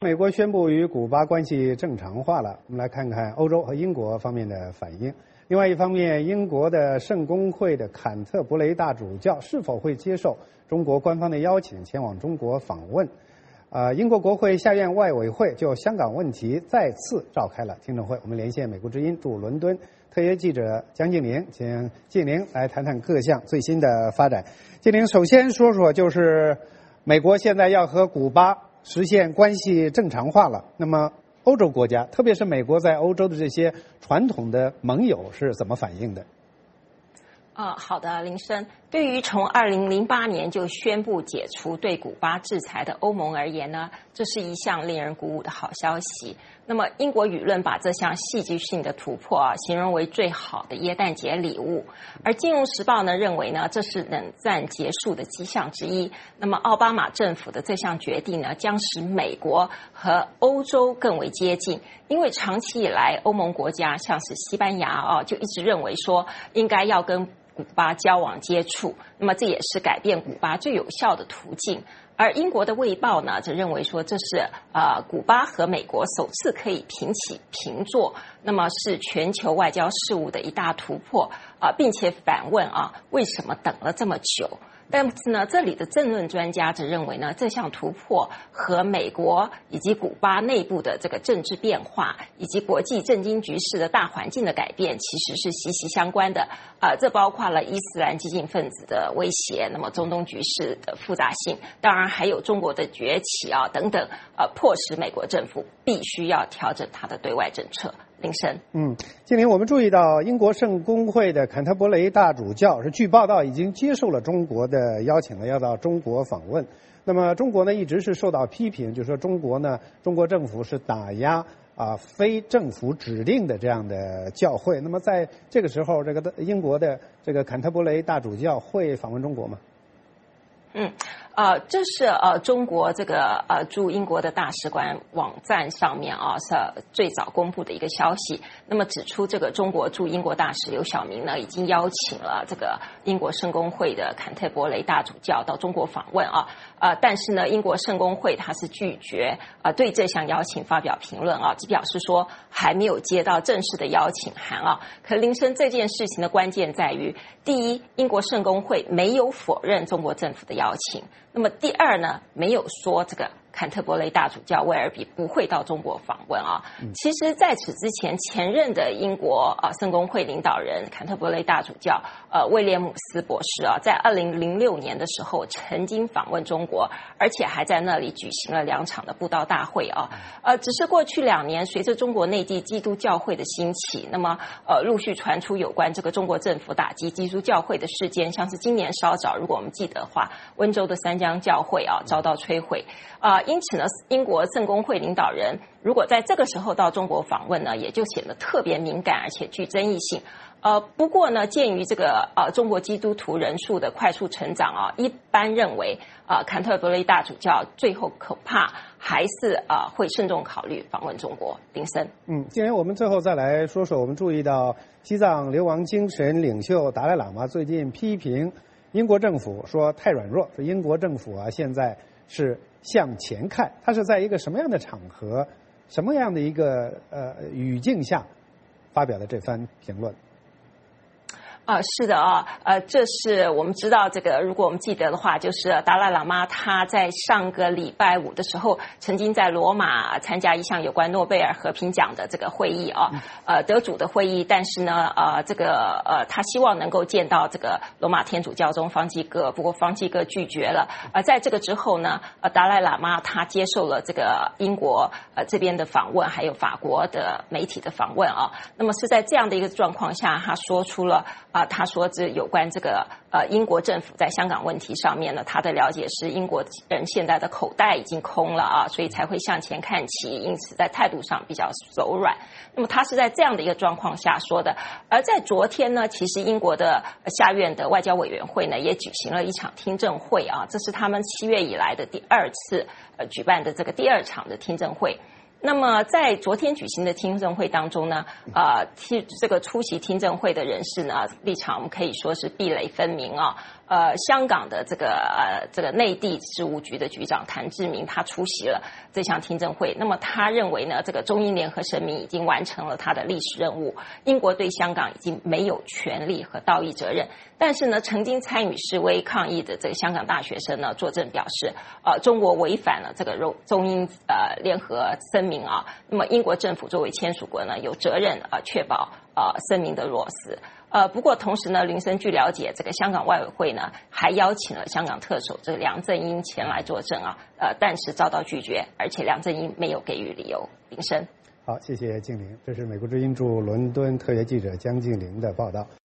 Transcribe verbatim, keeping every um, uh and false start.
美国宣布与古巴关系正常化了，我们来看看欧洲和英国方面的反应。另外一方面，英国的圣公会的坎特伯雷大主教是否会接受中国官方的邀请前往中国访问？呃，英国国会下院外委会就香港问题再次召开了听证会。我们连线美国之音驻伦敦特约记者江静玲，请静玲来谈谈各项最新的发展。静玲，首先说说，就是美国现在要和古巴实现关系正常化了，那么欧洲国家，特别是美国在欧洲的这些传统的盟友是怎么反应的？ 啊，好的，林生。对于从二零零八年就宣布解除对古巴制裁的欧盟而言呢，这是一项令人鼓舞的好消息。那么英国舆论把这项戏剧性的突破啊，形容为最好的耶诞节礼物。而《金融时报》呢认为呢，这是冷战结束的迹象之一。那么奥巴马政府的这项决定呢，将使美国和欧洲更为接近。因为长期以来，欧盟国家像是西班牙啊，就一直认为说应该要跟古巴交往接触，那么这也是改变古巴最有效的途径。而英国的《卫报》呢，则认为说这是呃古巴和美国首次可以平起平坐，那么是全球外交事务的一大突破啊、呃，并且反问啊，为什么等了这么久？但是呢，这里的政论专家则认为呢，这项突破和美国以及古巴内部的这个政治变化，以及国际政经局势的大环境的改变，其实是息息相关的。呃，这包括了伊斯兰激进分子的威胁，那么中东局势的复杂性，当然还有中国的崛起啊等等，呃，迫使美国政府必须要调整它的对外政策。林生， 嗯，今年我们注意到，英国圣公会的坎特伯雷大主教是据报道已经接受了中国的邀请了，要到中国访问。那么中国呢，一直是受到批评，就是说中国呢，中国政府是打压啊非政府指定的这样的教会。那么在这个时候，这个英国的这个坎特伯雷大主教会访问中国吗？ 嗯，呃，这是呃中国这个呃驻英国的大使馆网站上面啊是最早公布的一个消息。那么指出，这个中国驻英国大使刘晓明呢，已经邀请了这个英国圣公会的坎特伯雷大主教到中国访问啊。呃，但是呢，英国圣公会他是拒绝啊、呃、对这项邀请发表评论啊，只表示说还没有接到正式的邀请函啊。可林生，这件事情的关键在于，第一，英国圣公会没有否认中国政府的邀请。那么第二呢，没有说这个坎特伯雷大主教威尔比不会到中国访问啊。其实在此之前，前任的英国啊圣公会领导人坎特伯雷大主教呃威廉姆斯博士啊，在二零零六年的时候曾经访问中国，而且还在那里举行了两场的布道大会啊。呃，只是过去两年，随着中国内地基督教会的兴起，那么呃陆续传出有关这个中国政府打击基督教会的事件，像是今年稍早，如果我们记得的话，温州的三江教会啊遭到摧毁啊、呃，因此呢，英国圣公会领导人如果在这个时候到中国访问呢，也就显得特别敏感，而且具争议性。呃，不过呢，鉴于这个呃中国基督徒人数的快速成长啊，一般认为啊、呃，坎特伯雷大主教最后恐怕还是啊、呃、会慎重考虑访问中国。林森， 嗯，既然我们最后再来说说，我们注意到西藏流亡精神领袖达赖喇嘛最近批评英国政府说太软弱，说英国政府啊现在是向前看。他是在一个什么样的场合、什么样的一个呃语境下发表的这番评论？ 啊、呃，是的啊，呃，这是我们知道这个，如果我们记得的话，就是达赖喇嘛他在上个礼拜五的时候，曾经在罗马参加一项有关诺贝尔和平奖的这个会议啊，呃，得主的会议，但是呢，呃，这个呃，他希望能够见到这个罗马天主教宗方济各，不过方济各拒绝了。呃，在这个之后呢，呃，达赖喇嘛他接受了这个英国呃这边的访问，还有法国的媒体的访问啊。那么是在这样的一个状况下，他说出了。啊、呃，他说这有关这个呃英国政府在香港问题上面呢，他的了解是英国人现在的口袋已经空了啊，所以才会向前看齐，因此在态度上比较柔软。那么他是在这样的一个状况下说的。而在昨天呢，其实英国的下院的外交委员会呢也举行了一场听证会啊，这是他们七月以来的第二次呃举办的这个第二场的听证会。那么在昨天举行的听证会当中呢，呃，这个出席听证会的人士呢，立场可以说是壁垒分明啊。 呃，香港的这个呃这个内地事务局的局长谭志明，他出席了这项听证会。那么他认为呢，这个中英联合声明已经完成了他的历史任务，英国对香港已经没有权利和道义责任。但是呢，曾经参与示威抗议的这个香港大学生呢，作证表示，呃，中国违反了这个中英呃联合声明啊。那么英国政府作为签署国呢，有责任啊、呃、确保呃声明的落实。呃，不过同时呢，林森据了解，这个香港外委会呢还邀请了香港特首这个梁振英前来作证啊，呃，但是遭到拒绝，而且梁振英没有给予理由。林森， 好，谢谢静玲，这是美国之音驻伦敦特约记者江静玲的报道。